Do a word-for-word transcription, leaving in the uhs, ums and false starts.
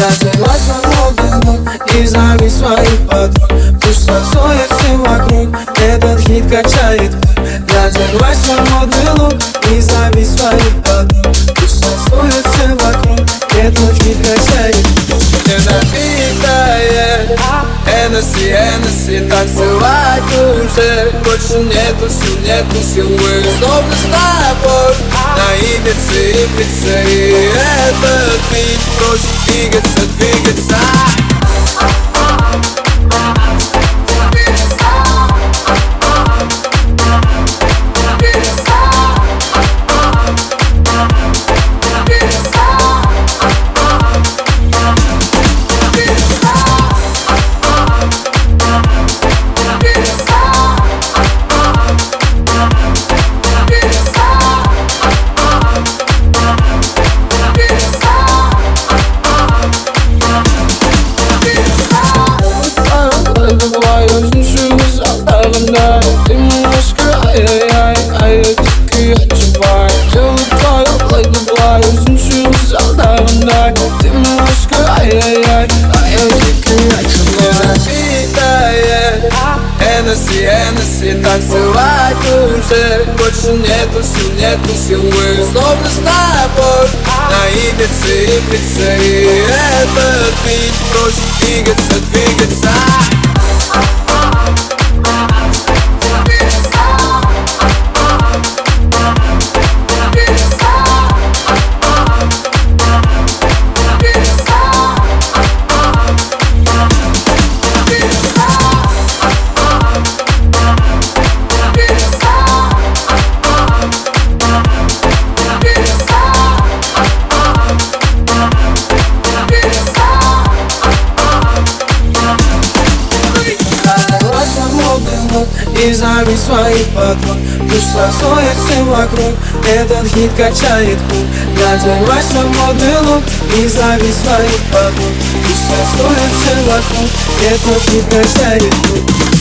Надевай свободный лук и зови своих подруг. Пусть танцует все вокруг, этот хит качает. Надевай свободный лук и зови своих подруг. Пусть танцует все вокруг, этот хит качает. Не напитает Энесси, Энесси, танцевать уже больше нету сил, нету сил. Мы снова с тобой на Ибице, Ибице. И этот бит проще двигаться, двигаться. Ты немножко ай-яй-яй, а я дикий отживаю. Делаю твою лайк-блай, узнаю зал, давай. Ты немножко ай-яй-яй, а я дикий отживаю. Напитает Энесси, Энесси, танцевать уже больше нету сил, нету сил. Мы снова с тобой на Ибице, Ибице. И этот бит проще двигаться, двигаться. И зови своих подруг. Пусть танцует все вокруг, этот хит качает круг. Надевай свободный лук и зови своих подруг. Пусть танцует все вокруг, этот хит качает круг.